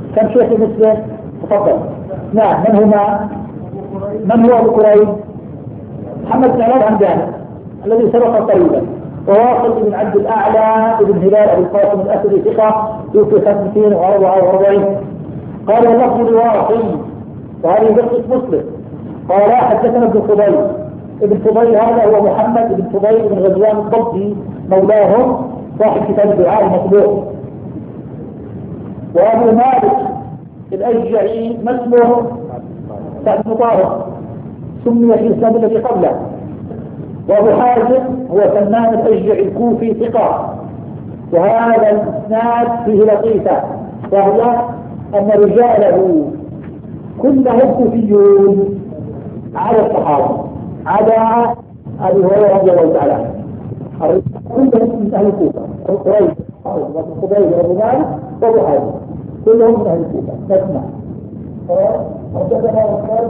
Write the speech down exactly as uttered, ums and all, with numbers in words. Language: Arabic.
كم شيخ مسلم؟ تفضل. نعم، من هما؟ من هو أبو كريب؟ محمد بن عمر الهمداني الذي سبق قريبا. وواصل بن عبد الأعلى بن هلال أبو القاسم الأسدي ثقة توفي خمسين وأربعة وأربعين. قال اللفظ لواصل، وهذه قصة مسلم. قال حدثنا ابن فضيل. ابن فضيل هذا هو محمد بن فضيل بن غزوان الضبي مولاهم صاحب كتاب الدعاء المطبوع. وأبو مالك الأشجعي ما اسمه؟ سعد بن طارق، سمي في الإسلام الذي قبله. وأبو حازم هو سلمان الأشجعي الكوفي ثقة. وهذا الإسناد فيه لطيفة، وهي أن رجاله كلهم كوفيون على الصحابة عدا أبي هريرة رضي الله تعالى عنه، كلهم من أهل الكوفة. قريش وابن قبيل وأبو مالك وأبو حازم كلهم من أهل الكوفة. نسمع.